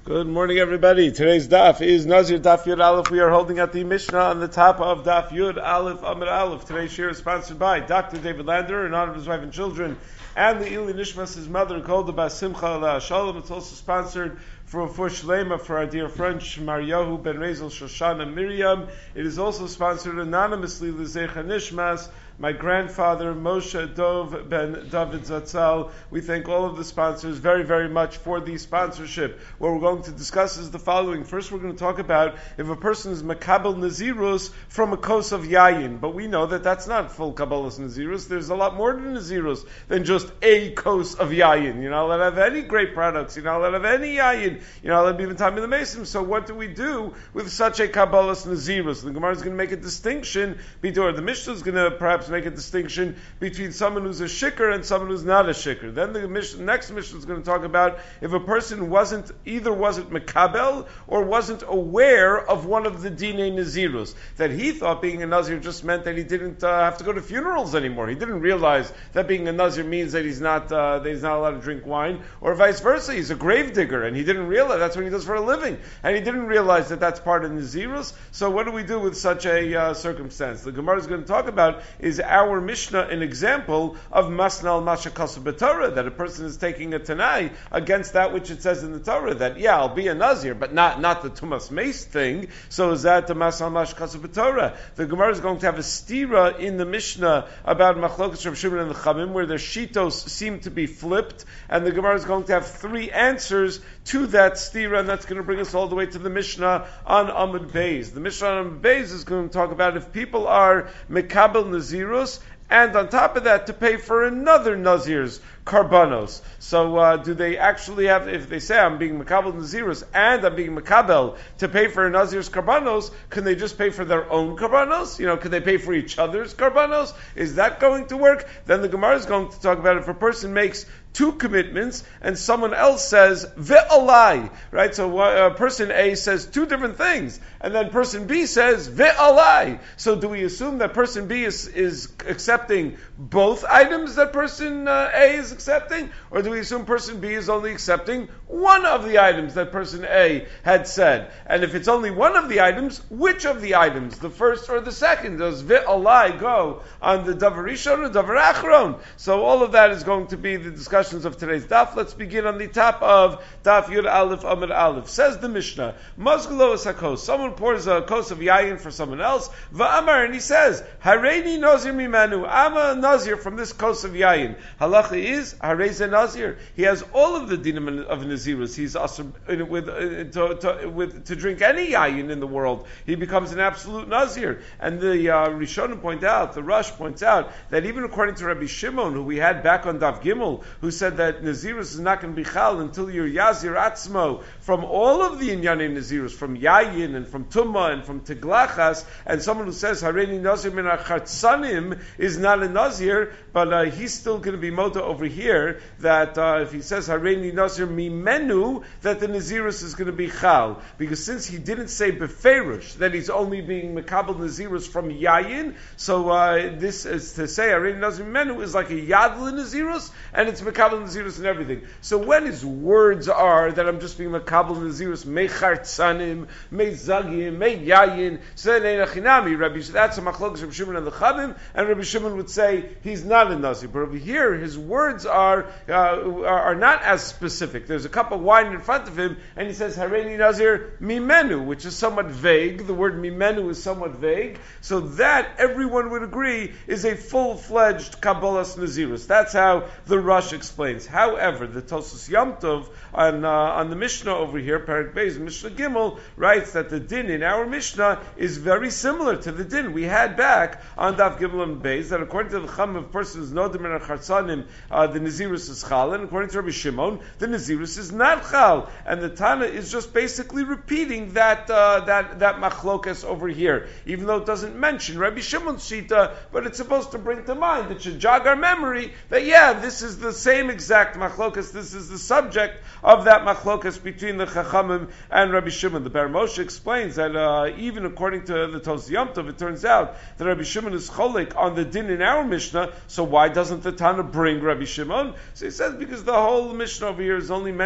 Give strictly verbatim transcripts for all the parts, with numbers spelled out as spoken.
Good morning, everybody. Today's daf is Nazir Daf Yud Aleph. We are holding at the Mishnah on the top of Daf Yud Aleph Amud Aleph. Today's shir is sponsored by Doctor David Lander in honor of his wife and children, and the Ili Nishmas, his mother, called the Bas Simcha Ala Shalom. It's also sponsored for for Shlema for our dear friend Maryahu Ben Rezel Shoshana Miriam. It is also sponsored anonymously L'Zecha Nishmas, my grandfather Moshe Dov Ben David Zatzal. We thank all of the sponsors very, very much for the sponsorship. What we're going to discuss is the following. First, we're going to talk about if a person is Makabel Nazirus from a kos of Yayin. But we know that that's not full Kabbalas Nazirus. There's a lot more to Nazirus than just a kos of Yayin. You're not allowed to have any great products. You're not allowed to have any Yayin. You're not allowed to be even time in the Mason. So what do we do with such a Kabbalas Nazirus? The Gemara is going to make a distinction between, the Mishnah is going to perhaps make a distinction between someone who's a shikr and someone who's not a shikr. Then the mission, next mission is going to talk about if a person wasn't, either wasn't makabel or wasn't aware of one of the dinei nazirus. That he thought being a nazir just meant that he didn't uh, have to go to funerals anymore. He didn't realize that being a nazir means that he's not uh, that he's not allowed to drink wine, or vice versa. He's a grave digger and he didn't realize that's what he does for a living, and he didn't realize that that's part of nazirus. So what do we do with such a uh, circumstance? The Gemara is going to talk about is our Mishnah an example of masnal masha kasu b'Torah, that a person is taking a tanai against that which it says in the Torah, that yeah, I'll be a nazir, but not not the tumas mace thing. So is that the masnal masha kasu b'Torah? The Gemara is going to have a stira in the Mishnah about machlokas Rav Shimon and the Chamim, where their shitos seem to be flipped, and the Gemara is going to have three answers to that stira, and that's going to bring us all the way to the Mishnah on Amud Beis. The Mishnah on Amud Beis is going to talk about if people are mekabel nazirus, and on top of that, to pay for another Nazir's karbanos. So, uh, do they actually have, if they say, I'm being Makabel Nazirus, and I'm being Makabel to pay for a Nazir's karbanos, can they just pay for their own karbanos? You know, can they pay for each other's karbanos? Is that going to work? Then the Gemara is going to talk about if a person makes two commitments, and someone else says, ve'alai, right? So uh, person A says two different things, and then person B says, ve'alai. So do we assume that person B is, is accepting both items that person uh, A is accepting? Or do we assume person B is only accepting one of the items that person A had said? And if it's only one of the items, which of the items? The first or the second? Does ve'alai go on the davar rishon or davar achron? So all of that is going to be the discussion of today's daf. Let's begin on the top of Daf Yud Aleph Amud Aleph. Says the Mishnah, Mazgulo is hakos. Someone pours a kos of yayin for someone else. Va'amar, and he says, Hareini nazir mimanu. I'm a nazir from this kos of yayin. Halacha is Hareze nazir. He has all of the dinim of nazirus. He's also with uh, to, to, with to drink any yayin in the world. He becomes an absolute nazir. And the uh, Rishonim point out, the Rush points out that even according to Rabbi Shimon, who we had back on Daf Gimel, who said that Nazirus is not going to be chal until you're Yazir Atzmo from all of the Inyanim Nazirus, from Yayin and from Tumma and from Tiglachas, and someone who says Hareini Nazir min Achatzanim is not a Nazir, but uh, he's still going to be Mota over here, that uh, if he says Hareini Nazir mimenu, that the Nazirus is going to be chal. Because since he didn't say Beferish, that he's only being Mekabel Nazirus from Yayin, so uh, this is to say Hareini Nazir mimenu is like a Yadla Nazirus, and it's Mekabel Nazirus and everything. So when his words are that I'm just being Makabel Nazirus, Mechar Tzanim, Me Zagim, Me Yayin, so then Einachinami, Rabbi, that's a machlokes Rabbi Shimon and the Chavim, and Rabbi Shimon would say he's not a Nazir. But over here, his words are, uh, are are not as specific. There's a cup of wine in front of him, and he says Hareini Nazir Mimenu, which is somewhat vague. The word Mimenu is somewhat vague. So that, everyone would agree, is a full-fledged Kabbalas Nazirus. That's how the Rush explains. However, the Tosus Yom Tov on uh, on the Mishnah over here, Parak Beis, Mishnah Gimel, writes that the din in our Mishnah is very similar to the din we had back on Daf Gimel and Beis, that according to the Chum of persons Nodim and Chartzanim, uh, the Nazirus is Chal, and according to Rabbi Shimon, the Nazirus is not Chal. And the Tana is just basically repeating that uh, that that machlokas over here, even though it doesn't mention Rabbi Shimon's Shita, but it's supposed to bring to mind, it should jog our memory that yeah, this is the same exact machlokas. This is the subject of that machlokas between the Chachamim and Rabbi Shimon. The Bar Moshe explains that uh, even according to the Tos Yom Tov, it turns out that Rabbi Shimon is cholik on the din in our Mishnah. So why doesn't the Tana bring Rabbi Shimon? So he says because the whole Mishnah over here is only mentioned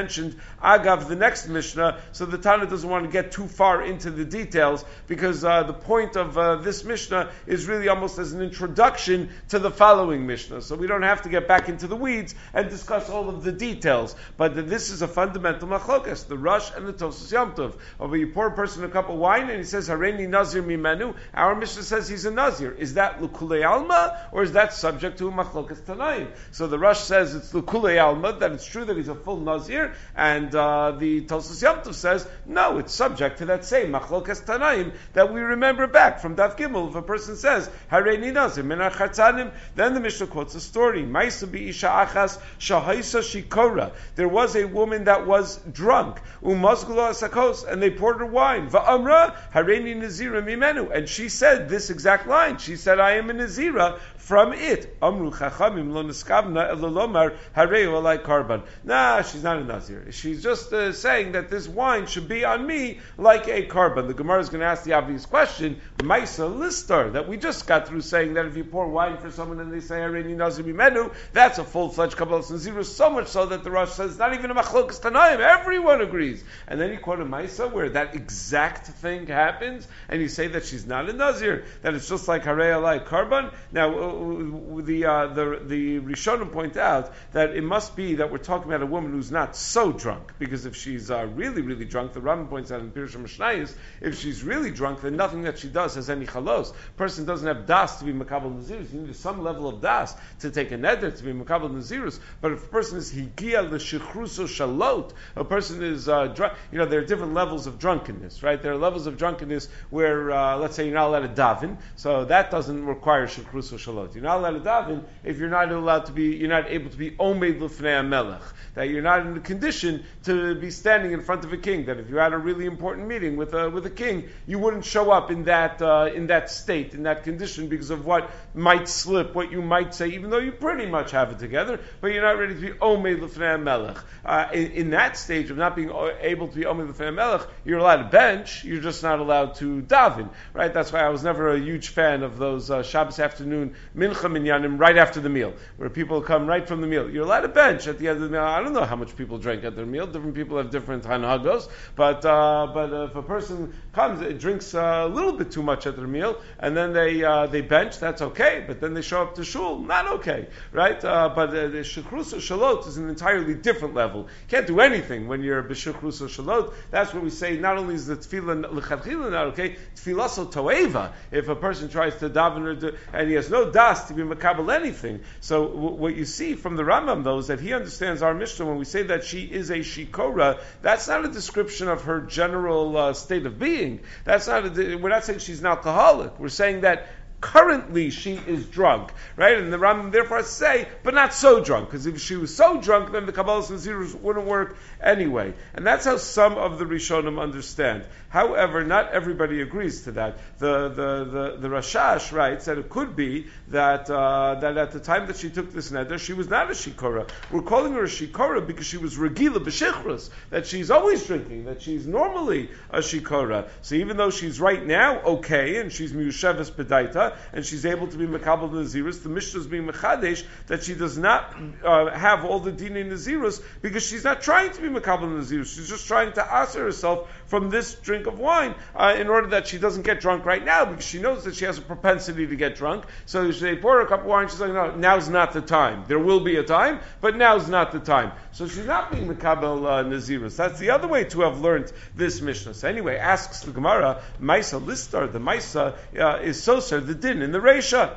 mentioned agav the next Mishnah, so the Tana doesn't want to get too far into the details, because uh, the point of uh, this Mishnah is really almost as an introduction to the following Mishnah. So we don't have to get back into the weeds and discuss all of the details. But this is a fundamental machlokas, the Rush and the Tosfos Yom Tov. Over you pour a person a cup of wine and he says, Hareini Nazir Mimenu, our Mishnah says he's a Nazir. Is that Lukulei Alma, or is that subject to a machlokas Tanaim? So the Rush says it's Lukulei Alma, that it's true that he's a full Nazir, and uh, the Tosfos Yom Tov says, no, it's subject to that same machlokas Tanaim that we remember back from Daf Gimel. If a person says, Hareini Nazir Minar Chatzanim, then the Mishnah quotes a story. Maisa bi isha achas shahaisa shikora. There was a woman that was drunk. Umazgula asakos, and they poured her wine. Va'amra hareini nazira mimenu, and she said this exact line. She said, I am a nazira from it. Amru chachamim lo neskavna elolomar hareu alai karban. Nah, she's not a nazir. She's just uh, saying that this wine should be on me like a karban. The Gemara is going to ask the obvious question, Maisa listar, that we just got through saying that if you pour wine for someone and they say hareini nazir mimenu, that's a full-fledged kabbalas nazira, so much so that the Rosh says not even a machlokas tanaim, everyone agrees. And then you quote a Maisa where that exact thing happens, and you say that she's not a nazir, that it's just like harei alai karban. Now uh, the uh, the the Rishonim point out that it must be that we're talking about a woman who's not so drunk, because if she's uh, really really drunk, the Rambam points out in Pirush Mishnayos, if she's really drunk, then nothing that she does has any chalos. Person doesn't have das to be makabel nazirus. You need some level of das to take a neder to be makabel nazirus. But if a person is higia l'shechruso shalot, a person is uh, drunk. You know, there are different levels of drunkenness, right? There are levels of drunkenness where, uh, let's say, you're not allowed to daven, so that doesn't require shechruso shalot. You're not allowed to daven if you're not allowed to be, you're not able to be omed l'fnei melech. That you're not in the condition to be standing in front of a king. That if you had a really important meeting with a with a king, you wouldn't show up in that uh, in that state, in that condition, because of what might slip, what you might say, even though you pretty much have it together, but you're not ready to be omed l'fnei melech. Uh, in, in that stage of not being able to be omed l'fnei melech, you're allowed to bench. You're just not allowed to daven, right? That's why I was never a huge fan of those uh, Shabbos afternoon mincha minyanim right after the meal, where people come right from the meal. You're allowed to bench at the end of the meal. I don't know how much people drink at their meal. Different people have different hanhagos, but uh, but uh, if a person comes, it drinks uh, a little bit too much at their meal, and then they uh, they bench, that's okay. But then they show up to shul, not okay, right? Uh, but uh, the shechrusa shalot is an entirely different level. You can't do anything when you're b'shechrusa shalot. That's what we say. Not only is the tefillah l'chadchila not okay, tefillah so toeva. If a person tries to daven or do, and he has no das to be makabel anything. So w- what you see from the Rambam though is that he understands our Mishnah when we say that she is a shikora. That's not a description of her general uh, state of being. That's not. A, we're not saying she's an alcoholic. We're saying that currently she is drunk, right? And the Rambam therefore say, but not so drunk, because if she was so drunk, then the Kabbalas Nazirus wouldn't work anyway. And that's how some of the Rishonim understand. However, not everybody agrees to that. The the the, the Rashash writes that it could be that uh, that at the time that she took this neder, she was not a shikora. We're calling her a shikora because she was regila b'shichrus, that she's always drinking, that she's normally a shikora. So even though she's right now okay, and she's miyusheves bedaita, and she's able to be mekabel nazirus, the Mishnah is being mechadesh that she does not uh, have all the dinei nazirus because she's not trying to be mekabel nazirus. She's just trying to answer herself from this drink of wine uh, in order that she doesn't get drunk right now, because she knows that she has a propensity to get drunk. So they pour her a cup of wine, she's like, no, now's not the time. There will be a time, but now's not the time. So she's not being mekabel uh, nazirus. That's the other way to have learned this Mishnah. So anyway, asks the Gemara, Maisa listar, the Maisa uh, is soser, the din in the Reisha.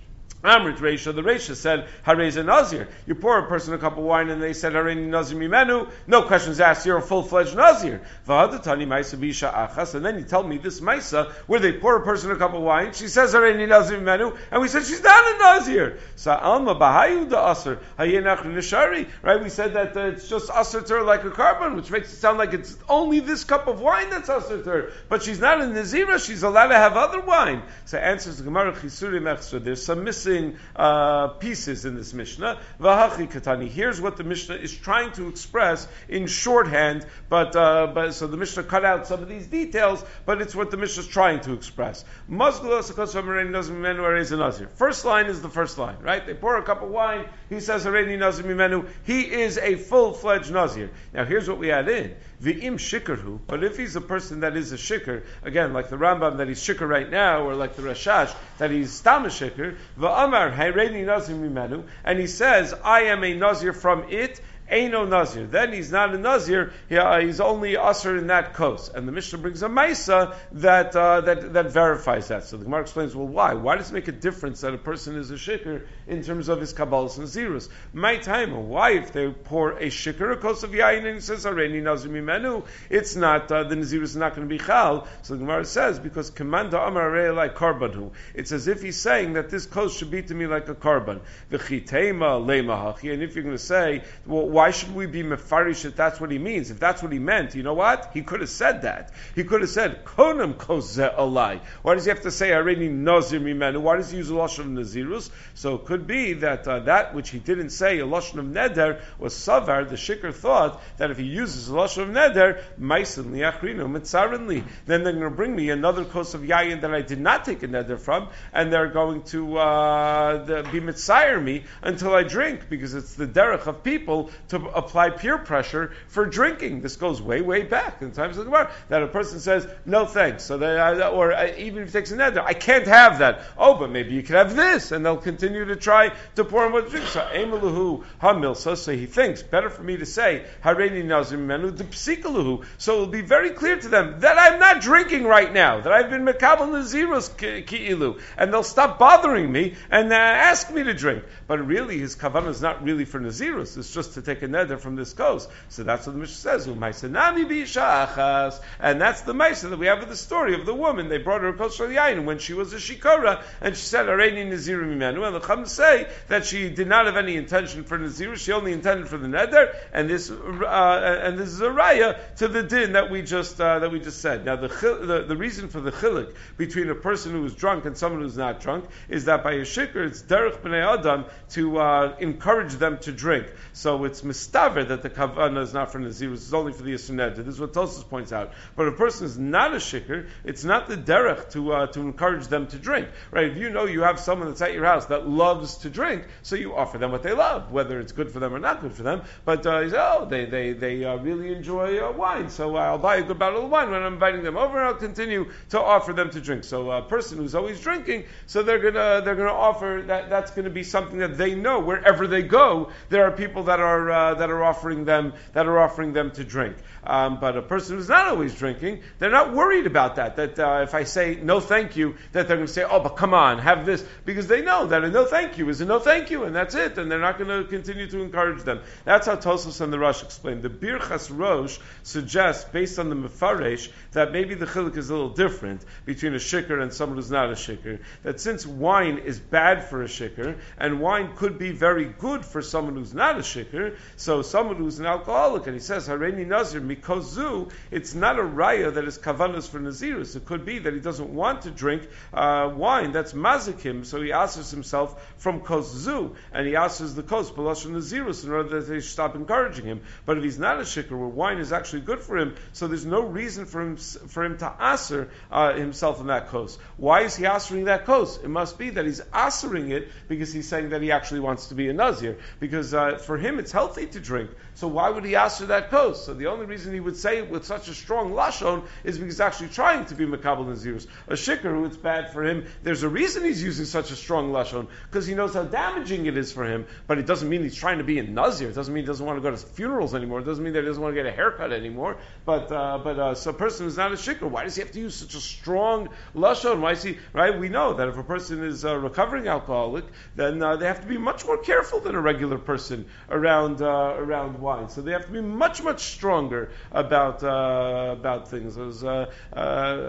Amrit Reisha, the Reisha said, Harei Nazir. You pour a person a cup of wine and they said, Harei Nazir Mimenu. No questions asked, you're a full-fledged Nazir. V'hadatani Maisa Bisha Achas. And then you tell me this Maisa, where they pour a person a cup of wine, she says, Harei Nazir Mimenu, and we said, she's not a Nazir. Sa'alma Bahayu da Asr, Hayenach Nishari. Right, we said that uh, it's just Asr to her like a carbon, which makes it sound like it's only this cup of wine that's Asr to her. But she's not a Nazira, she's allowed to have other wine. So answers the Gemara, Chisurim Echsra. There's some missing missing uh, pieces in this Mishnah. V'hachi katani. Here's what the Mishnah is trying to express in shorthand, but uh, but so the Mishnah cut out some of these details, but it's what the Mishnah is trying to express. First line is the first line, right? They pour a cup of wine. He says, "Hareni nazir mimenu." He is a full-fledged nazir. Now, here's what we add in: V'im shikarhu. But if he's a person that is a shikar, again, like the Rambam that he's shikar right now, or like the Rashash that he's stam a shikar, v'amar hareni nazir mimenu, and he says, "I am a nazir from it." Eino Nazir. Then he's not a Nazir, he, uh, he's only usher in that kos. And the Mishnah brings a Maisa that, uh, that that verifies that. So the Gemara explains, well, why? Why does it make a difference that a person is a shikar in terms of his Kabbalahs and Zirus? My time, why if they pour a shikar, a kos of yayin, and he says, Areni Nazir mimenu, it's not, uh, the Nazirus is not going to be chal. So the Gemara says, because Kamanda Amar Arei like Karbanhu, it's as if he's saying that this kos should be to me like a karban. V'chitema leimahachi, and if you're going to say, well, why should we be mefarish if that's what he means? If that's what he meant, you know what? He could have said that. He could have said, Konam koze alai. Why does he have to say, Areni nazir mimenu? Why does he use a lashon of nazirus? So it could be that uh, that which he didn't say, a lashon of neder, was savar. The shikar thought that if he uses a lashon of neder, maisin liachrinu mitzarinli, then they're going to bring me another kos of yayin that I did not take a neder from, and they're going to uh, the, be mitzayir me until I drink, because it's the derech of people to apply peer pressure for drinking. This goes way, way back in times of the Gemara, that a person says, no thanks, so that, or uh, even if he takes a neder, I can't have that. Oh, but maybe you can have this, and they'll continue to try to pour him what to drink. So, Emaluhu Hamilsa, so he thinks, better for me to say, Hareni Nazir Menu, the Psikaluhu, so it'll be very clear to them that I'm not drinking right now, that I've been Mekabel Nazirus Ki'ilu, and they'll stop bothering me and uh, ask me to drink. But really, his kavanah is not really for Nazirus, it's just to take a neder from this coast. So that's what the Mishnah says. And that's the Maisa that we have with the story of the woman. They brought her a kos shel yayin when she was a shikora, and she said, Areni Nazir mimenu. And the Chum say that she did not have any intention for Nazir, she only intended for the neder, and this uh, and this is a raya to the din that we just uh, that we just said. Now the, the the reason for the chiluk between a person who is drunk and someone who's not drunk is that by a shikar it's derech b'nei adam to uh, encourage them to drink. So it's mistaver that the kavanah is not for Nazirus, it's only for the Yisur Neder. This is what Tosfos points out. But if a person is not a shikar, it's not the derech to uh, to encourage them to drink. Right? If you know you have someone that's at your house that loves to drink, so you offer them what they love, whether it's good for them or not good for them. But uh, you say, oh, they they they uh, really enjoy uh, wine, so I'll buy a good bottle of wine when I'm inviting them over, and I'll continue to offer them to drink. So a person who's always drinking, so they're gonna they're gonna offer that. That's going to be something that they know wherever they go. There are people that are uh, that are offering them that are offering them to drink. Um, but a person who's not always drinking, they're not worried about that. That uh, if I say no thank you, that they're going to say, oh, but come on, have this, because they know that a no thank you is a no thank you, and that's it, and they're not going to continue to encourage them. That's how Tosfos and the Rosh explain. The Birchas Rosh suggests, based on the Mefaresh, that maybe the chiluk is a little different between a shikar and someone who's not a shikar. That since wine is bad for a shikar, and wine could be very good for someone who's not a shikar, so someone who's an alcoholic, and he says, Hareni Nazir, Mikozu, it's not a raya that is kavanas for Nazirus. It could be that he doesn't want to drink uh, wine that's mazikim, so he asks himself from kozu, and he asks the kos, balash from Nazirus, in order that they stop encouraging him. But if he's not a shikar, where wine is actually good for him, so there's no reason for him for him to aser uh, himself in that kos. Why is he asering that kos? It must be that he's asering it because he's saying that he actually wants to be a Nazir, because uh, for him it's healthy to drink. So why would he aser that kos? So the only reason he would say it with such a strong lashon is because he's actually trying to be Makabel Nazirus. A shikar who it's bad for him, there's a reason he's using such a strong lashon, because he knows how damaging it is for him, but it doesn't mean he's trying to be a Nazir. It doesn't mean he doesn't want to go to funerals anymore. It doesn't mean that he doesn't want to get a haircut anymore. But uh, but uh, so a person who's not a shikar, why does he have to use such a strong lashon? Why is he, right? We know that if a person is a recovering alcoholic, then uh, they have to be much more careful than a regular person around around uh, around wine. So they have to be much much stronger about uh, about things. There was uh, uh,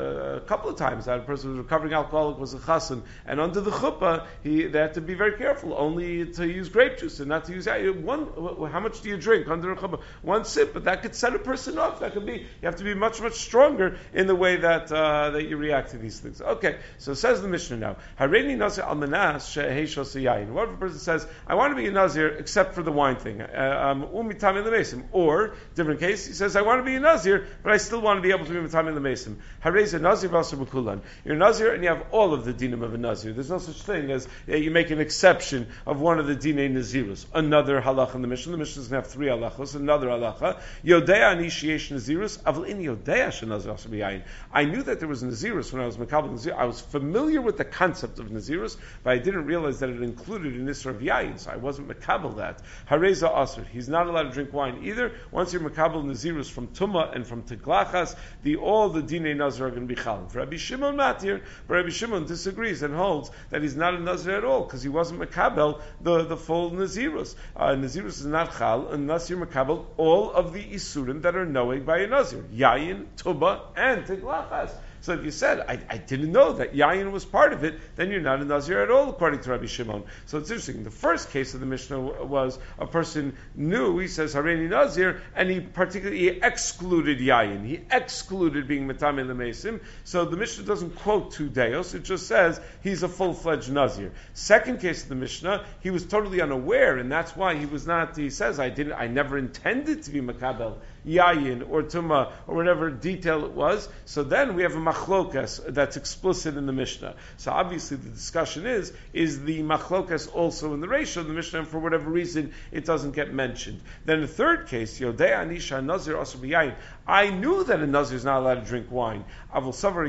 a couple of times that a person who was recovering alcoholic was a chassan, and under the chuppah he they had to be very careful only to use grape juice and not to use one. How much do you drink under a chuppah? One sip, but that could set a person off. That could be you have to be much much stronger in the way that uh, that you react to these things. Okay, so says the Mishnah now. Hareini nazir almanas sheheshos yayin. What if a person says, I want to be a nazir except for the wine thing? Um, umitami lemesim. Or different case, he says, I want to be a nazir, but I still want to be able to be mitami lemesim. Hareza nazir v'asar b'kulan. You're a nazir and you have all of the dinim of a nazir. There's no such thing as uh, you make an exception of one of the dinei nazirus. Another halacha in the Mishnah. The Mishnah is going to have three halachos. Another halacha. Yodea anishiyesh nazirus. Avl in yodea shenazir asar b'yayin. I knew that there was nazirus when I was makabel nazir. I was familiar with the concept of nazirus, but I didn't realize that it included an isra of yayin, so I wasn't makabel that. Hareza asr. He's not allowed to drink wine either. Once you're makabel nazirus from tumah and from teglachas, the all the dinei nazir are going to be chal. For Rabbi Shimon matir, but Rabbi Shimon disagrees and holds that he's not a nazir at all because he wasn't makabel the, the full nazirus. Uh, nazirus is not chal unless you're makabel all of the isurim that are knowing by a nazir, yayin, tumah, and teglachas. So if you said, I, I didn't know that yayin was part of it, then you're not a nazir at all, according to Rabbi Shimon. So it's interesting. The first case of the Mishnah was a person knew, he says, Hareini nazir, and he particularly he excluded yayin. He excluded being metame lemesim. So the Mishnah doesn't quote two deos, it just says he's a full-fledged nazir. Second case of the Mishnah, he was totally unaware, and that's why he was not, he says, I didn't, I never intended to be makabel yayin or tuma or whatever detail it was. So then we have a machlokas that's explicit in the Mishnah. So obviously the discussion is, is the machlokas also in the ratio of the Mishnah, and for whatever reason it doesn't get mentioned. Then the third case, Yodei Anisha Nazir Asur B'Yayin. I knew that a Nazir is not allowed to drink wine. But I thought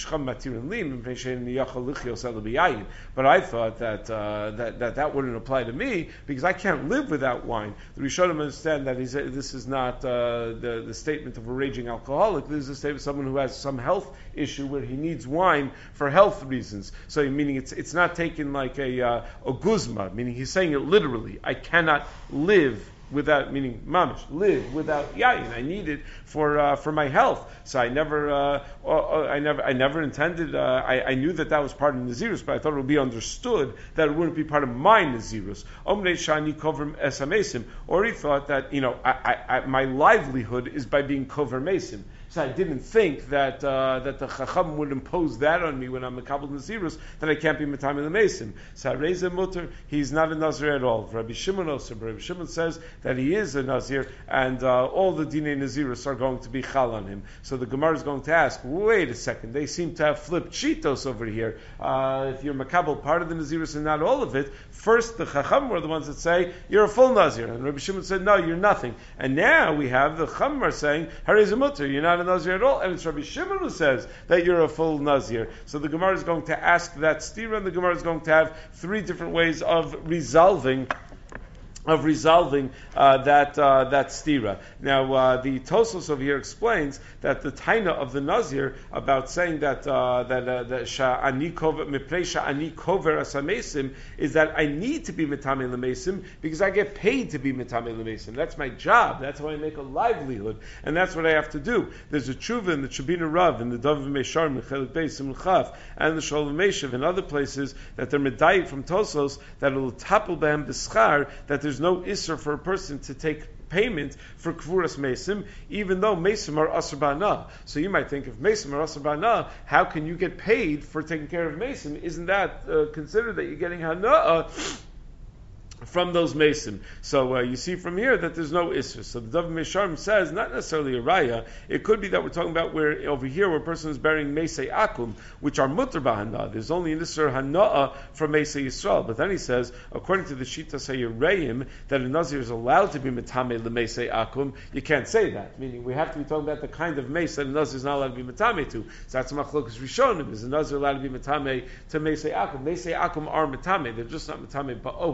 that, uh, that that that wouldn't apply to me because I can't live without wine. The Rishonim understand that he's, this is not uh, the, the statement of a raging alcoholic. This is a statement of someone who has some health issue where he needs wine for health reasons. So meaning it's it's not taken like a uh, a guzma, meaning he's saying it literally. I cannot live without, meaning mamish, live without yayin. I need it for uh, for my health. So I never, uh, uh, I never, I never intended. Uh, I, I knew that that was part of Nazirus, but I thought it would be understood that it wouldn't be part of my Nazirus. Omnei shani kover esamesim, or he thought that you know, I, I, I, my livelihood is by being kover mesim. So I didn't think that uh, that the Chacham would impose that on me when I'm a Kabbalah Nazirus, that I can't be Matami L'Mesim. So Reza Mutter, he's not a Nazir at all. Rabbi Shimon also, Rabbi Shimon says that he is a Nazir, and uh, all the Dinei Nazirus are going to be Chal on him. So the Gemara is going to ask, wait a second, they seem to have flipped Shitos over here. Uh, if you're Makabel, part of the Nazirus and not all of it, first the Chacham were the ones that say, you're a full Nazir. And Rabbi Shimon said, no, you're nothing. And now we have the Chacham are saying, Reza Mutter, you're not a Nazir at all, and it's Rabbi Shimon who says that you're a full Nazir. So the Gemara is going to ask that stira, and the Gemara is going to have three different ways of resolving of resolving uh, that uh, that stira. Now uh, the Tosfos over here explains that the taina of the Nazir about saying that uh, that uh, that sha'ani kover mipnei sha'ani kover asamesim is that I need to be mitame lemesim because I get paid to be mitame lemesim. That's my job. That's how I make a livelihood, and that's what I have to do. There's a tshuva in the Shabina Rav in the David Meishar Mechelet Beis Simchav and the Sholem Meshav and other places that they're medayik from Tosfos that will tapel behem b'schar that there's no isser for a person to take payment for kvuras mesim, even though mesim are asr ba'ana. So you might think, if mesim are asr ba'ana, how can you get paid for taking care of mesim? Isn't that uh, considered that you're getting hana'ah from those mesim? So uh, you see from here that there's no isser. So the David Mesharim says not necessarily a raya. It could be that we're talking about where over here where a person is burying meisei akum, which are mutter b'hana. There's only an isser hana'ah from meisei Yisrael. But then he says, according to the Shita Sayyirayim, that a nazir is allowed to be metame lemeisei akum. You can't say that. Meaning we have to be talking about the kind of meis that a nazir is not allowed to be metame to. So that's machlokas rishonim. Is a nazir allowed to be metame to meisei akum? Meisei akum are metame. They're just not metame ba'ohel.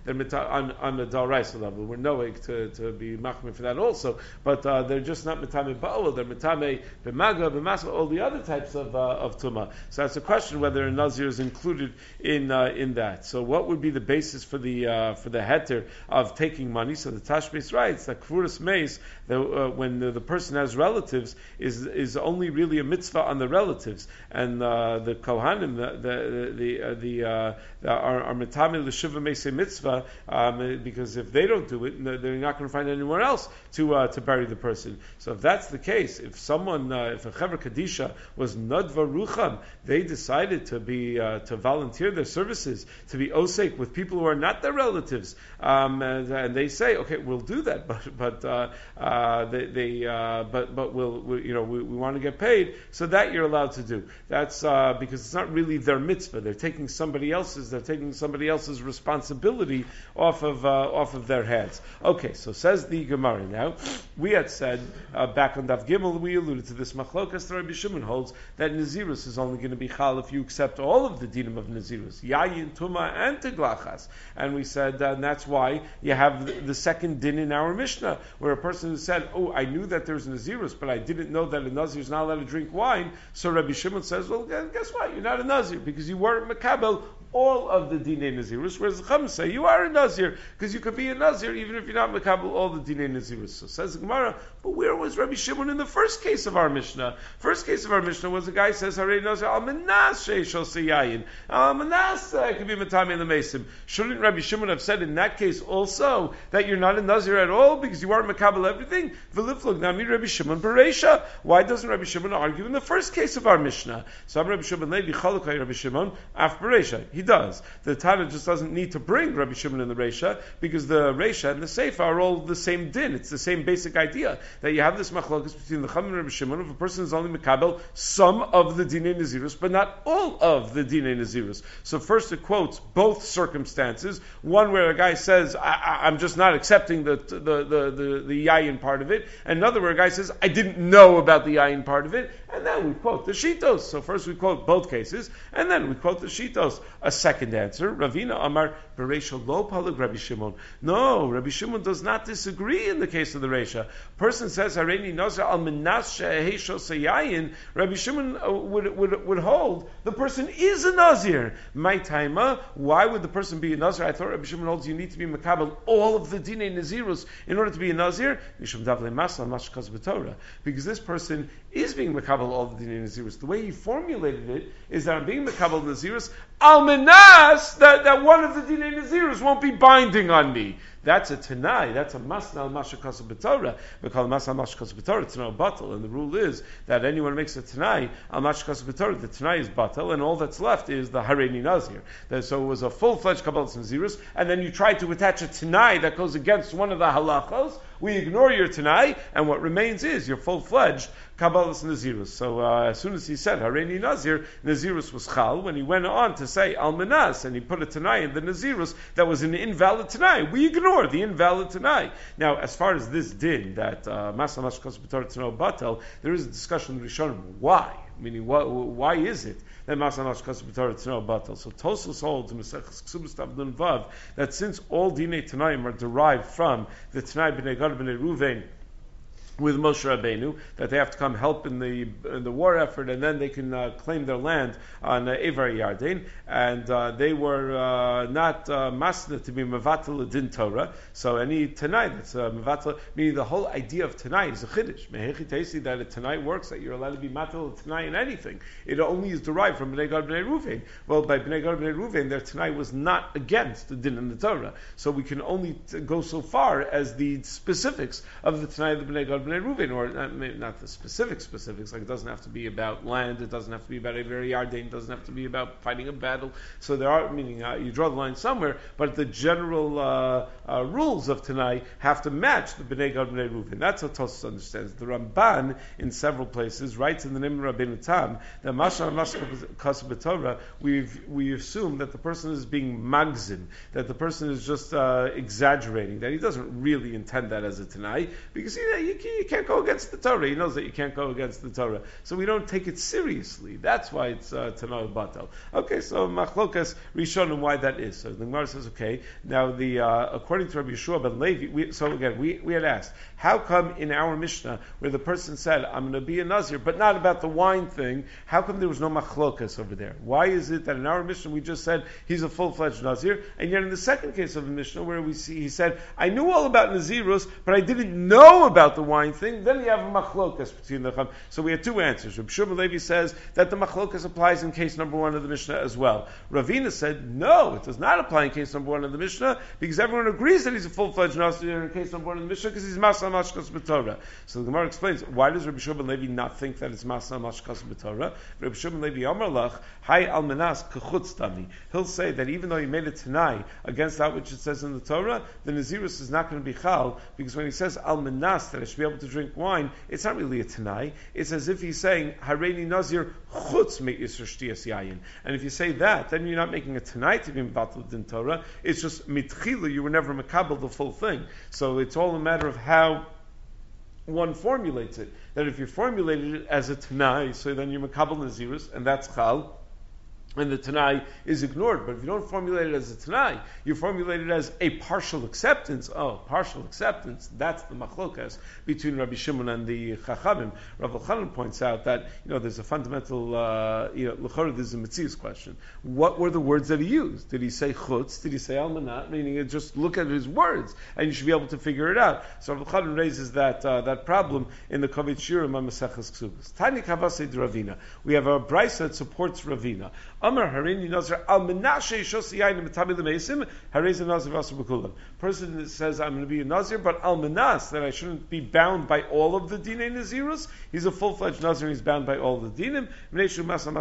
they're mita- on, on the Daraisa level. We're knowing to, to be machmir for that also, but uh, they're just not mitame ba'ol, they're mitame b'maga, b'masma, all the other types of uh, of tuma. So that's a question whether a nazir is included in uh, in that. So what would be the basis for the uh, for the heter of taking money? So the Tashbis writes that kvuras meis, that uh, when the, the person has relatives, is is only really a mitzvah on the relatives, and uh, the kohanim, the the the, uh, the, uh, the are, are mitame l'shiva meisei mitzvah, um, because if they don't do it, they're not going to find anyone else to uh, to bury the person. So if that's the case, if someone, uh, if a Chevra Kadisha was Nadva Rucham, they decided to be uh, to volunteer their services to be osek with people who are not their relatives, um, and, and they say, okay, we'll do that, but but uh, uh, they, they uh, but but we'll we, you know we, we want to get paid, so that you're allowed to do. That's uh, because it's not really their mitzvah. They're taking somebody else's. They're taking somebody else's responsibility off of uh, off of their heads. Okay, so says the Gemara now. We had said uh, back on Daf Gimel, we alluded to this machlokas. Rabbi Shimon holds that Nazirus is only going to be chal if you accept all of the dinim of Nazirus, yayin, tuma, and teglachas. And we said, uh, and that's why you have the, the second din in our Mishnah, where a person who said, oh, I knew that there's Nazirus, but I didn't know that a Nazir is not allowed to drink wine. So Rabbi Shimon says, well, guess what? You're not a Nazir, because you weren't Makabel all of the Dinei Nazirus, whereas the Chum say you are a Nazir, because you could be a Nazir even if you're not Makabel all the Dinei Nazirus. So says the Gemara, but where was Rabbi Shimon in the first case of our Mishnah? First case of our Mishnah was a guy says, Harei Nazir al Manas sheishol seyayin. Al Manas could be Matami in the Mesim. Shouldn't Rabbi Shimon have said in that case also that you're not a Nazir at all because you aren't Makabel everything? V'liflog nami Rabbi Shimon Bereisha. Why doesn't Rabbi Shimon argue in the first case of our Mishnah? So Rabbi Shimon Levi Chalakai Rabbi Shimon af Bereisha. He does. The Tana just doesn't need to bring Rabbi Shimon in the Reisha because the Reisha and the Seifa are all the same din. It's the same basic idea that you have this machlokas between the Chum and Rabbi Shimon. If a person is only Mekabel some of the Dinei Nazirus, but not all of the Dinei Nazirus. So first it quotes both circumstances. One where a guy says, I, I, I'm just not accepting the the the the, the yayin part of it. And another where a guy says, I didn't know about the yayin part of it. And then we quote the Shitos. So first we quote both cases, and then we quote the Shitos. A second answer, Ravina Amar Bereisha Lo Palag Rabbi Shimon. No, Rabbi Shimon does not disagree in the case of the Reisha. Person says Hareini Nazir Al Menas Sheheishol Seyayin. Rabbi Shimon uh, would, would would hold the person is a Nazir. My taima. Why would the person be a Nazir? I thought Rabbi Shimon holds you need to be Makabel all of the Dinei Nazirus in order to be a Nazir. Mishum Davle Masla Mashkas B'Torah. Because this person is being Makabel all the Dinei Nazirus. The way he formulated it is that I'm being Makabel Nazirus Al Menas that, that one of the Dinei Nazirus won't be binding on me. That's a Tanai, that's a Masna al Mashakas B'Torah. We call it Masna al Mashakas B'Torah, it's no batal. And the rule is that anyone who makes a Tanai al Mashakas B'Torah, the Tanai is batal, and all that's left is the Hareini Nazir. So it was a full-fledged Kabbalas Nazirus, and then you try to attach a Tanai that goes against one of the halachos. We ignore your Tanai, and what remains is your full-fledged Kabbalas Nazirus. So uh, as soon as he said Hareini Nazir, Nazirus was Chal. When he went on to say Al Manas, and he put a Tanai in the Nazirus that was an invalid Tanai, we ignore the invalid Tanai. Now, as far as this din, that Masla Mashkas B'Torah Tano Batel, there is a discussion with Rishonim. Why? Meaning, why, why is it that Masla Mashkas B'Torah Tano Batel? So Tosfos holds in Maseches Ksubos Tav Nun Vav that since all Dinei Tanaim are derived from the Tanai B'nei Gad B'nei Ruvain with Moshe Rabbeinu, that they have to come help in the in the war effort, and then they can uh, claim their land on uh, Evar Yarden, and uh, they were uh, not uh, masna to be mevatel din Torah. So any Tanai that's uh, mevatel, meaning the whole idea of Tanai is a chiddush. Mehechi teisi that a Tanai works, that you're allowed to be matel Tanai in anything. It only is derived from Bnei Gad Bnei Ruvain. Well, by Bnei Gad Bnei Ruvain, their Tanai was not against the din in the Torah. So we can only t- go so far as the specifics of the Tanai of the Bnei Gad Bnei Ruvain, or not, not the specific specifics, like it doesn't have to be about land, it doesn't have to be about a very yardain, it doesn't have to be about fighting a battle. So there are, meaning uh, you draw the line somewhere, but the general uh, uh, rules of Tanai have to match the Bnei Gad Bnei Ruvain. That's how Tosfos understands. The Ramban, in several places, writes in the name of Rabbeinu Tam that Mashal Mashkas B'Torah, we we assume that the person is being magzim, that the person is just uh, exaggerating, that he doesn't really intend that as a Tanai, because you know, you, you can't go against the Torah. He knows that you can't go against the Torah. So we don't take it seriously. That's why it's uh, Tanoi Batal. Okay, so Machlokas Rishon and why that is. So the Gemara says, okay, now the uh, according to Rabbi Yeshua ben Levi, we, so again, we, we had asked, how come in our Mishnah, where the person said, I'm going to be a Nazir, but not about the wine thing, how come there was no Machlokas over there? Why is it that in our Mishnah we just said he's a full-fledged Nazir, and yet in the second case of the Mishnah, where we see he said, I knew all about Nazirus, but I didn't know about the wine thing, then you have a Machlokas between the Chum. So we had two answers. Rabbi Shua ben Levi says that the Machlokas applies in case number one of the Mishnah as well. Ravina said, no, it does not apply in case number one of the Mishnah, because everyone agrees that he's a full-fledged Nazir in case number one of the Mishnah, because he's Masa Mashkas B'Torah. So the Gemara explains, why does Rabbi Shua ben Levi not think that it's Masa Mashkas B'Torah? Rabbi Shua ben Levi Amar Lach, Hay Almanas Kechutz Dami. He'll say that even though he made a Tanai against that which it says in the Torah, the Nazirus is not going to be Chal, because when he says Almanas, that I should be able to drink wine, it's not really a Tanai. It's as if he's saying, Hareini Nazir Chutz Me'Yisr Shtiyas Yayin. And if you say that, then you're not making a Tanai to be Mevatel in Torah. It's just Mitchila, you were never Makabel the full thing. So it's all a matter of how one formulates it. That if you formulated it as a Tanai, so then you're Makabel Nazirus, and that's Chal, and the Tanai is ignored. But if you don't formulate it as a Tanai, you formulate it as a partial acceptance. Oh, partial acceptance, that's the machlokas between Rabbi Shimon and the Chachamim. Rav Elchanan points out that, you know, there's a fundamental, uh, you know, l'chora, there's a Metzius question. What were the words that he used? Did he say chutz? Did he say almanat? Meaning, just look at his words, and you should be able to figure it out. So Rav Elchanan raises that uh, that problem in the Kovit Shirim on Maseches Ksubas. Tani Kavasei Ravina. We have a brisa that supports Ravina. Amar Harini Nazir Al Menashe Shosiyayin Metabi Lemeisim Hareza Nazir Vasar B'Kulam. Person that says I'm going to be a Nazir, but Al Menas, that I shouldn't be bound by all of the Dinei Nazirus. He's a full-fledged Nazir, he's bound by all the Dinim. Because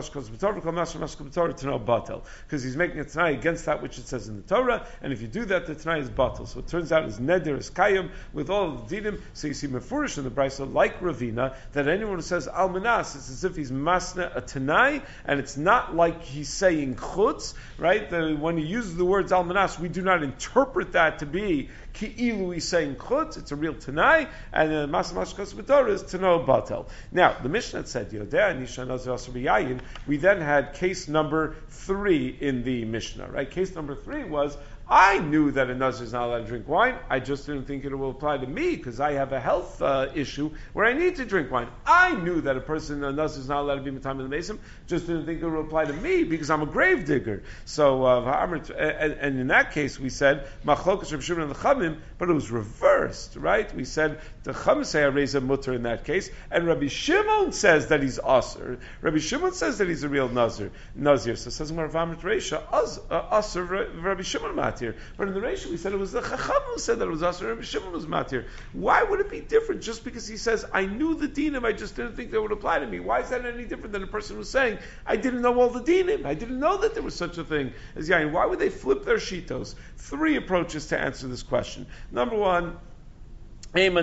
he's making a Tanai against that which it says in the Torah, and if you do that, the Tanai is batal. So it turns out his Neder is Kayim with all of the Dinim. So you see Mefurish in the Brisa, like Ravina, that anyone who says Al Menas, it's as if he's Masna a Tanai, and it's not like he's saying chutz, right? The, when he uses the words almanas, we do not interpret that to be ki'ilu he's saying chutz. It's a real tanai, and the masamashkas b'torah is tano batel. Now, the Mishnah said, Yodea nisha nazir asur b'yayin. We then had case number three in the Mishnah, right? Case number three was, I knew that a Nazir is not allowed to drink wine. I just didn't think it will apply to me because I have a health uh, issue where I need to drink wine. I knew that a person, a Nazir, is not allowed to be Matam in the Mesim. Just didn't think it will apply to me because I'm a grave digger. So, uh, and, and in that case, we said Machlokas Reb Shimon and the Chamim, but it was reversed, right? We said the Chamim say Areza Mutter in that case, and Rabbi Shimon says that he's Aser. Rabbi Shimon says that he's a real Nazir. Nazir. So it says Mar Vamrit Reisha Aser Rabbi Shimon Mat. But in the ratio we said it was the Chacham who said that it was Asur, Rabbi Shimon was Matir. Why would it be different just because he says, I knew the dinim, I just didn't think they would apply to me? Why is that any different than a person who's saying, I didn't know all the dinim, I didn't know that there was such a thing as Yain? Why would they flip their shitos? Three approaches to answer this question. Number one, flip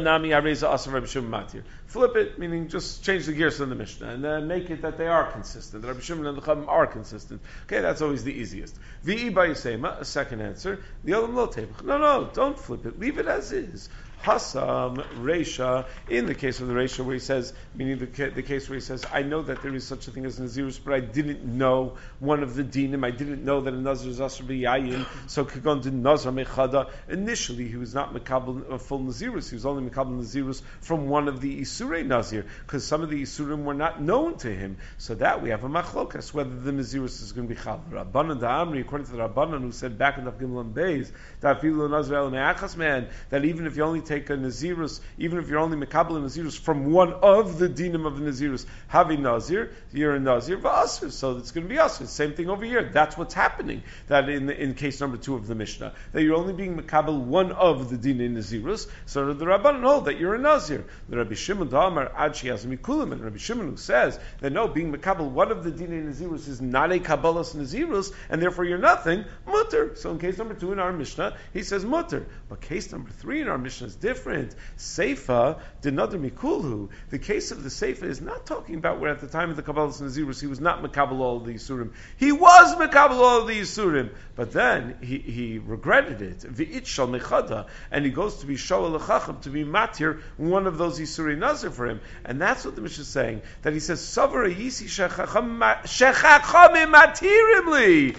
it, meaning just change the gears in the Mishnah, and then make it that they are consistent, that Rabbi Shimon and the Chachamim are consistent. Okay, that's always the easiest. V'i b'yisema, a second answer. The Olam lo tevach. No, no, don't flip it. Leave it as is. Hasam Reisha, in the case of the Reisha where he says, meaning the, the case where he says, I know that there is such a thing as Nazirus, but I didn't know one of the dinim, I didn't know that a Nazir is Asr b'yayin, so Kagon did Nazar mechada. Initially, he was not Mekabel a full Nazirus, he was only Mekabel Nazirus from one of the Isurei Nazir, because some of the Isurim were not known to him. So that we have a machlokas, whether the Nazirus is going to be Chal. Rabbanan Da'amri, according to the Rabbanan, who said back in the Gimel and Beis, that man, that even if you only take take a Nazirus, even if you're only Mekabel a Nazirus from one of the dinim of the Nazirus, Havi Nazir, you're a Nazir v'asr, so it's going to be asr. Same thing over here. That's what's happening. That in in case number two of the Mishnah, that you're only being Mekabel one of the dinei Nazirus. So the Rabbanan know that you're a Nazir. The Rabbi Shimon Damar Ad Sheyaz Mikulim, and Rabbi Shimon who says that no, being Mekabel one of the dinei Nazirus is not a Kabbalas Nazirus, and therefore you're nothing mutter. So in case number two in our Mishnah, he says mutter. But case number three in our Mishnah is different. Seifa did not mikulhu. The case of the Seifa is not talking about where at the time of the Kabbalah Nazirus he was not Makabal all of the Yisurim. He was Makabal all of the Yisurim, but then he, he regretted it. V'it shal mechada, and he goes to be Shoel Chacham, to be Matir, one of those Yisuri Nazir for him. And that's what the Mishnah is saying, that he says, Savara Yisi Shechacham Matirim Li,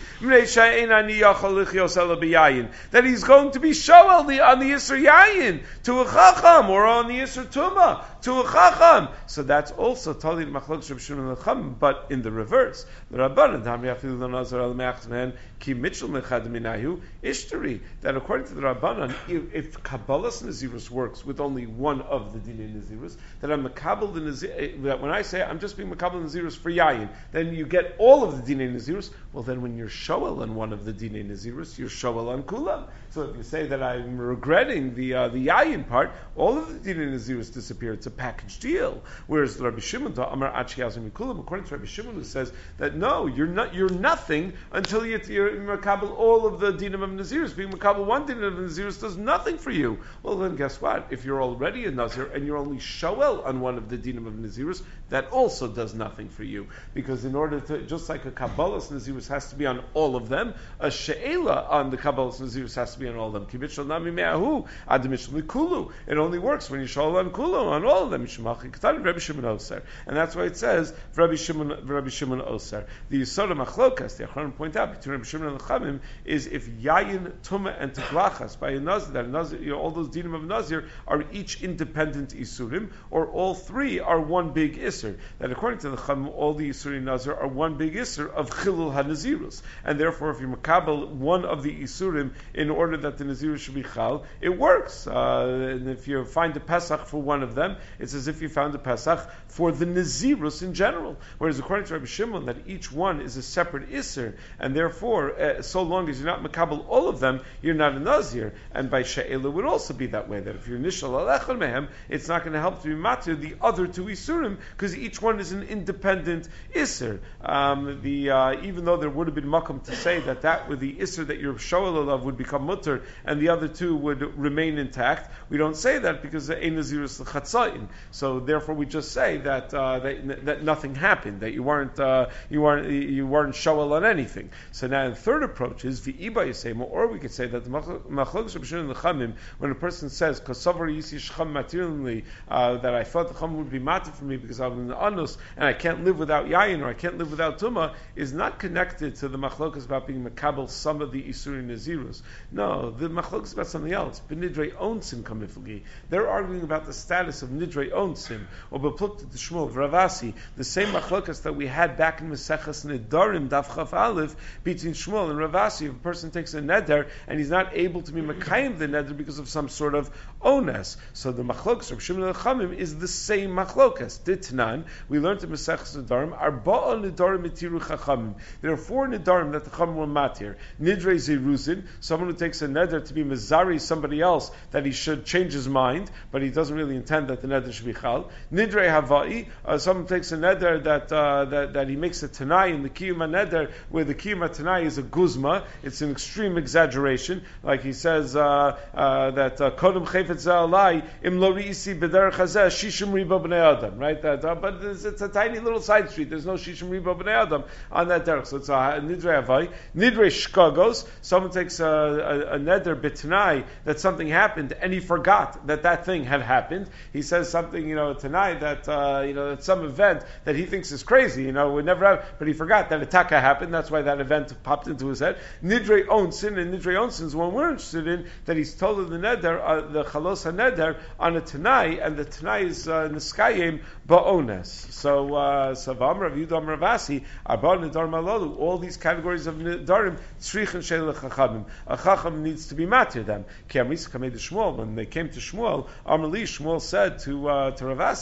that he's going to be Shoel the, on the Yisur Yayin, to a Chacham, or on the Yisur Tumah, to a Chacham. So that's also Talid Machlokes Reb Shimon Lecham, but in the reverse. The Rabbanan, Dami Afilu the Nazar al Me'achman, Ki Mitchell Mechad Minayu, Ishtari, that according to the Rabbanan, if, if Kabbalah's Nazirus works with only one of the Dinei Nazirus, that I'm Makabal the Nazir, that when I say I'm just being Makabal Nazirus for Yayin, then you get all of the Dinei Nazirus. Well, then when you're Shoel on one of the Dinei Nazirus, you're Shoel on Kulam. So if you say that I'm regretting the uh, the Yayin part, all of the Dinei Nazirus disappear. It's a package deal. Whereas Rabbi Shimon, Amar Achi Yazim Kulam, according to Rabbi Shimon, who says that no, you're not, you're nothing until you, you're Makabal all of the Dinim of Nazirus. Being Makabal one Din of Nazirus does nothing for you. Well, then guess what? If you're already a Nazir and you're only Shoel on one of the Dinim of Nazirus, that also does nothing for you. Because in order to, just like a Kabbalah's Nazirus has to be on all of them, a She'ela on the Kabbalah's Nazirus has to be on all of them. Kibitshal Nami Me'ahu, Adamishal Mikulu. It only works when you Shoel on Kulu, on all of them. Rabbi Shimon Oser. And that's why it says, Rabbi Shimon, Rabbi Shimon Oser. The Yisod of Machlokas, the Achronim point out, between Rabbi Shimon and Lechamim, is if Yayin, Tumah, and Teglachas, by a Nazir, that a Nazir, you know, all those dinim of Nazir are each independent Isurim, or all three are one big Isser. That according to the Chacham, all the Isurim Nazir are one big Isser of Chilul HaNazirus. And therefore, if you makabel one of the Isurim in order that the Nazirus should be Chal, it works. Uh, and if you find a Pesach for one of them, it's as if you found a Pesach for the Nazirus in general. Whereas according to Rabbi Shimon, that each one is a separate Isser, and therefore, uh, so long as you're not makabel all of them, you're not a Nazir. And by She'ela would also be that way, that if you're Nishal Alechon Mehem, it's not going to help to be Matir the other two Isurim, because each one is an independent Isser. Um, the, uh, even though there would have been Makam to say that that with the Isser that you're Shoel of would become Mutter, and the other two would remain intact, we don't say that because the Ein Nazirus L'Chatzayin. So therefore we just say that, uh, that, that nothing happened, that you weren't, uh, you weren't, you weren't Shoel on anything. So now the third approach is V'iba Yisema, or we could say that the Machlokes Reb Shimon Lechamim, when a person says, Kosavar Yisi Shcham Matirli, uh, that I thought the Chum would be matir for me because I'm in the Anus, and I can't live without Yayin, or I can't live without Tumah, is not connected to the Machlokes about being Makabel some of the Isurim Nazirus. No, the Machlokes is about something else. B'nidrei Onsim Kamiflgi. They're arguing about the status of Nidrei Onsim, or B'plukta the Shmuel, Ravasi, the same Machlokes that we had back in Maseches Nedarim, Daf Chaf Aleph, between Shmuel and Ravasi. If a person takes a neder and he's not able to be Makayim the neder because of some sort of ones. So the Machlokes of Shimon Lechamim is the same Machlokes. Ditnan, we learned in Maseches Nedarim, Arba'a Nedarim Mitiru Chachamim. There are four Nedarim that the Chachamim were matir. Nidrei Zeruzin, someone who takes a neder to be Mizari somebody else, that he should change his mind, but he doesn't really intend that the neder should be Chal. Nidrei Havai, uh, someone takes a neder that, uh, that that he makes a Tanai in the Kiyum neder, where the Kiyum Tanai is a Guzma. It's an extreme exaggeration, like he says uh, uh, that Kodem Chayfetz Za'alai Im Lo Ri'isi B'derech Hazeh Shishim Riba B'nei Adam, right? That, uh, but it's, it's a tiny little side street. There's no Shishim Riba B'nei Adam on that derech. So it's a Nidrei Havai. Nidrei Shkagos, someone takes a, a, a neder B'Tanai that something happened and he forgot that that thing had happened. He says something, you know, tonight that uh, you know, that some event that he thinks is crazy, you know, would never have, but he forgot that Ataka happened. That's why that event popped into his head. Nidrei Onsin, and Nidrei Onsin is one we're interested in, that he's told of the neder, uh, the Chalos HaNeder on a Tanai, and the Tanai is uh, Niskayim Ba'ones. So, uh, so V'amar Rav Yudam Ravasi, Arba Nidar Malalu, all these categories of Nidarim, Tzrich and Sheil Chachamim. A Chacham needs to be matir them. Ki Amris Kamei Shmuel, when they came to Shmuel, Amrli, Shmuel said to, uh, to Ravasi,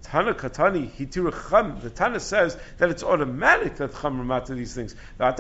Tana Katani Hitir Chum. The Tana says that it's automatic that Chum Ramata these things.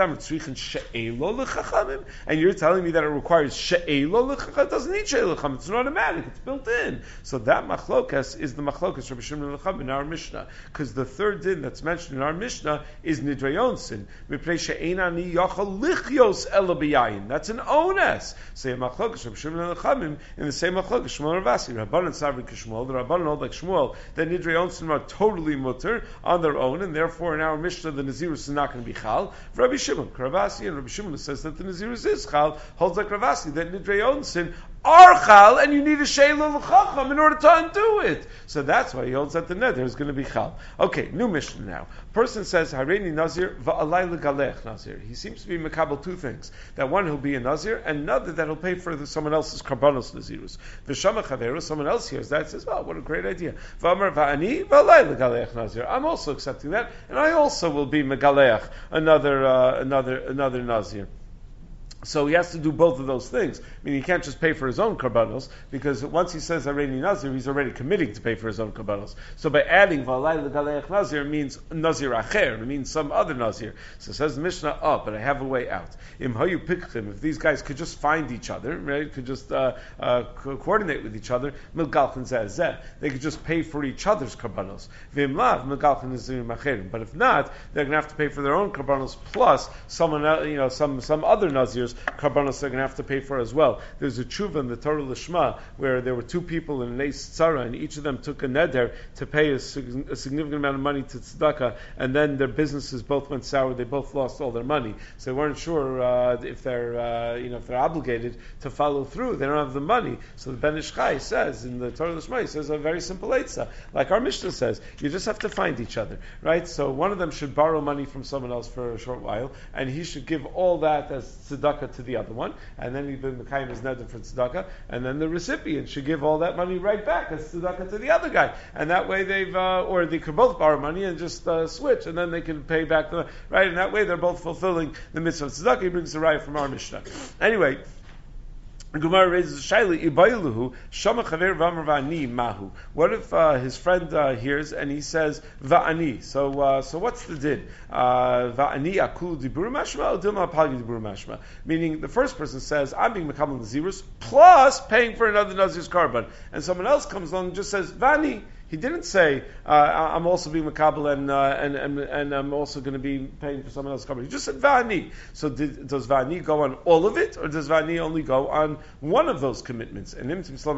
And you're telling me that it requires she'elo l'chacham. It doesn't need she'elo l'chacham. It's an automatic. It's built in. So that machlokas is the machlokas Rabbi Shimon l'chacham in our Mishnah. Because the third din that's mentioned in our Mishnah is nidrei onsin. Mipnei she'ein ani yachal lichios ela b'yayin. That's an onus. Say a machlokas Rabbi Shimon l'chacham in the same machlokas Shmuel Ravasi. Rabbanan Savri Kishmuel. The Rabbanan hold like Shmuel that nidrei onsin are totally mutter on their own, and therefore in our Mishnah the nazirus is not going to be chal. For Rabbi Shimon, Ravasi, and Rabbi Shimon says that the nazirus is chal. Holds like Ravasi that nidrei onsin are chal, and you need a she'elo l'chacham in order to undo it. So that's why he holds that the neder is going to be chal. Okay, new Mishnah now. Person says, Hareini Nazir va'alai l'galech Nazir. He seems to be mekabel two things. That one, he'll be a Nazir, and another, that he'll pay for the, someone else's karbanos Nazirus. V'shama chaveru, someone else hears that, says, well, what a great idea. V'amar va'ani va'alai l'galech Nazir. I'm also accepting that, and I also will be megalech, another, uh, another, another Nazir. So he has to do both of those things. I mean, he can't just pay for his own karbanos, because once he says Hareini Nazir, he's already committing to pay for his own karbanos. So by adding V'alai l'galech Nazir, it means Nazir acher, it means some other Nazir. So says the Mishnah, oh, but I have a way out. Im hayu pikchim, if these guys could just find each other, right, could just uh, uh, co- coordinate with each other, milgalchen zeh zeh, they could just pay for each other's karbanos. V'im lav, milgalchen nazir acherim. But if not, they're going to have to pay for their own karbanos plus someone else, you know, some some other Nazirs karbanos they're going to have to pay for as well. There's a tshuva in the Torah Lishma where there were two people in an Eis Tzara, and each of them took a neder to pay a, sig- a significant amount of money to tzedakah, and then their businesses both went sour. They both lost all their money, so they weren't sure uh, if they're uh, you know if they're obligated to follow through. They don't have the money. So the Ben Ish Chai says in the Torah Lishma, he says a very simple eitzah, like our Mishnah says, you just have to find each other, right? So one of them should borrow money from someone else for a short while, and he should give all that as tzedakah to the other one, and then he'd been mekayim his neder for tzedakah, and then the recipient should give all that money right back as tzedakah to the other guy, and that way they've, uh, or they could both borrow money and just uh, switch, and then they can pay back the, right, and that way they're both fulfilling the mitzvah of tzedakah. He brings the raya from our Mishnah. Anyway, the Gemara raises a shaila, ibayluhu shama chaver v'amar va'ani mahu. What if uh, his friend uh, hears and he says va'ani? So, uh, so what's the din? Uh, va'ani akulu dibur mashma or dilma apagi dibur mashma? Meaning, the first person says, I'm being mekabel nazirus plus paying for another nazir's karban, and someone else comes along and just says va'ani. He didn't say, uh, I'm also being makabel and, uh, and, and, and I'm also going to be paying for someone else's company. He just said va'ani. So did, does va'ani go on all of it, or does va'ani only go on one of those commitments? And if you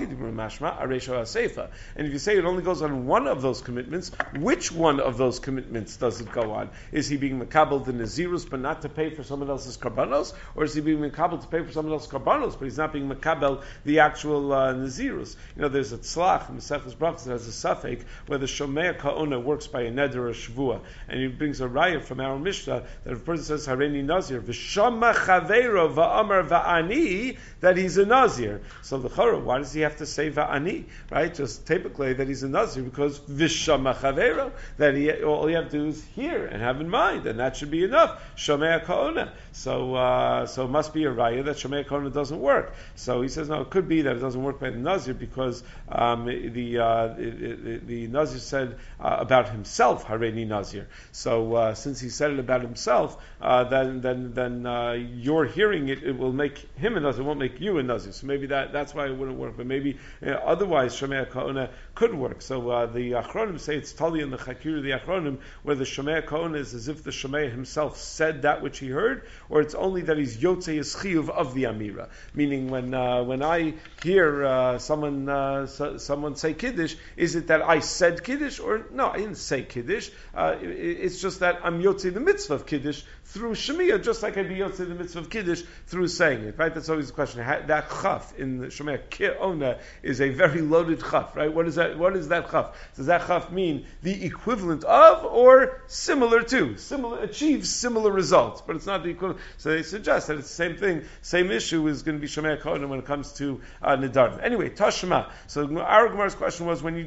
say it only goes on one of those commitments, which one of those commitments does it go on? Is he being makabel the nazirus but not to pay for someone else's karbanos? Or is he being makabel to pay for someone else's karbanos, but he's not being makabel the actual uh, nazirus? You know, there's a tzlach in Mesechus Brachos that has a suffix where the Shomea Ka'ona works by a neder or a shvua, and he brings a raya from our Mishnah that if a person says Hareini Nazir v'shama chaveiro va'amar va'ani, that he's a Nazir. So the Chara, why does he have to say va'ani? Right? Just typically that he's a Nazir because v'shama chaveiro, that he all you have to do is hear and have in mind, and that should be enough. Shomea Ka'ona. So uh, so it must be a raya that Shomea Ka'ona doesn't work. So he says no, it could be that it doesn't work by the Nazir because um, the uh, The, the Nazir said uh, about himself, Hareini Nazir. So uh, since he said it about himself, uh, then then then uh, you're hearing it, it will make him a Nazir, it won't make you a Nazir. So maybe that that's why it wouldn't work. But maybe uh, otherwise, Shomea Ka'ona could work. So uh, the Achronim say it's Tali in the Chakir of the Achronim, where the Shomea Ka'ona is as if the Shomea himself said that which he heard, or it's only that he's Yotzei Yischiyuv of the Amira. Meaning when uh, when I hear uh, someone uh, so, someone say Kiddush, is it that I said Kiddush, or no, I didn't say Kiddush. Uh, it, it's just that I'm Yotzei the mitzvah of Kiddush through Shemiyah, just like I'd be Yotzei the mitzvah of Kiddush through saying it, right? That's always the question. That chaf in the Shemiyah Ke'ona is a very loaded chaf, right? What is that? What is that chaf? Does that chaf mean the equivalent of or similar to? Similar, achieves similar results, but it's not the equivalent. So they suggest that it's the same thing, same issue is going to be Shemiyah Ke'ona when it comes to uh, Nidarim. Anyway, Tashma. So our Gemara's question was, when you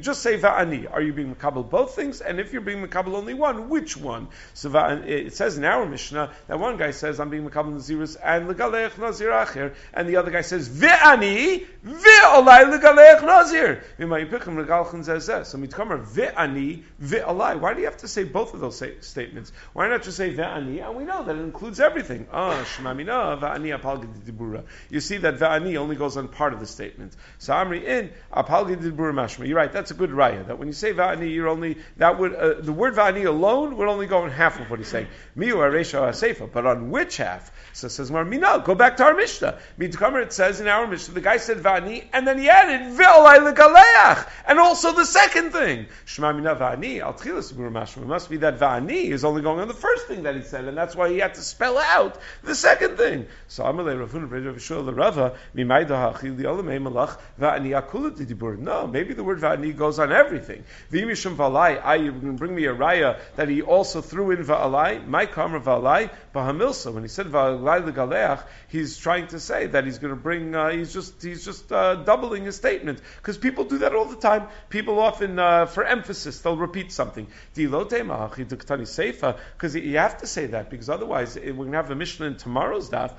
just say va'ani. Are you being makabel both things? And if you're being makabel only one, which one? So it says in our Mishnah that one guy says, I'm being makabel nazirus and legalech nazir acher, and the other guy says, ve'ani, ve'olai legalech nazir. So mitkamer, ve'ani, ve'olai. Why do you have to say both of those say, statements? Why not just say ve'ani? And we know that it includes everything. Ah, shmamina, ve'ani apalgid dibura. You see that ve'ani only goes on part of the statement. So Amri in, apalgid dibura mashma. You're right, that's a good raya. That when you say ve'ani, you're only, that would, uh, the word ve'ani alone would only go in half of what he's saying. Miu aresha aseifa. But on which half? So it says, Mina, go back to our Mishnah. Mitkamer, it says in our Mishnah, the guy said va'ani, and then he added ve'olai legaleach, and also the second thing. Shema mina va'ani, al tchilas dibura mashma. It must be that va'ani is only going on the first thing that he said, and that's why he had to spell out the second thing. So Amalei Ravuna Rav Yishua l'Rava mimayda ha'achil li'olamei malach va'ani akula dibur. No, maybe the word va'ani goes on everything. V'imishum va'alai, I you can bring me a raya that he also threw in va'alai. My kamar va'alai b'hamilsa. When he said va'alai legaleach, he's trying to say that he's going to bring. Uh, he's just he's just uh, doubling his statement, because people do that all the time. People often, uh, for emphasis, they'll repeat something. Because you have to say that, because otherwise we're going to have a Mishnah in tomorrow's daf.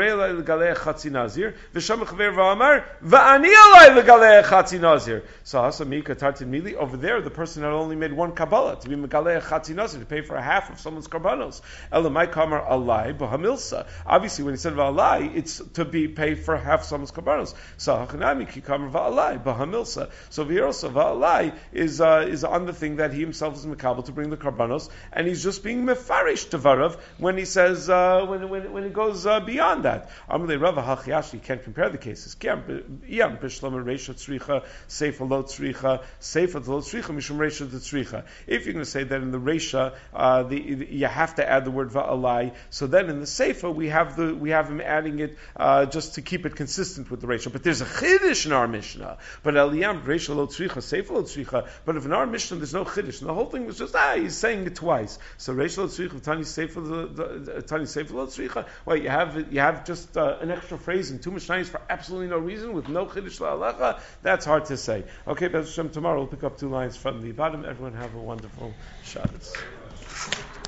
So over there, the person had only made one Kabbalah to be megaleh chatzi nazir, to pay for a half of someone's karbanos. Elamai kamar alai b'hamilsa. Obviously, when he said va'alai, it's to be paid for half someone's karbanos. So hachanami ki kamar va'alai b'hamilsa. So here also va'alai is uh, is on the thing that he himself is mekabel to bring the karbanos, and he's just being mefarish tavarav when he says uh, when when when he goes uh, beyond that. Amalei Rava hachiyash, you can't compare the cases. Iyam b'shlam reisha tzricha seifa lo tzricha seifa lo tzricha mishum reisha tzricha. If you're going to say that in the reisha, uh, the, the, you have to add the word va'alai. So then in the seifa we have the we have him adding it uh, just to keep it consistent with the reisha. But there's a chiddush in our Mishnah. But Eliyam reisha lo tzricha seifa lo tzricha. But if in our Mishnah there's no chiddush, and the whole thing was just ah he's saying it twice. So reisha lo tzricha tani seifa tani seifa lo tzricha. Well, you have you have just uh, an extra phrase in two mishnayos for absolutely no reason with no chiddush la'alacha. That's hard to say. Okay, B'ez Hashem, tomorrow we'll pick up two lines from the bottom. Everyone have a wonderful Shabbos.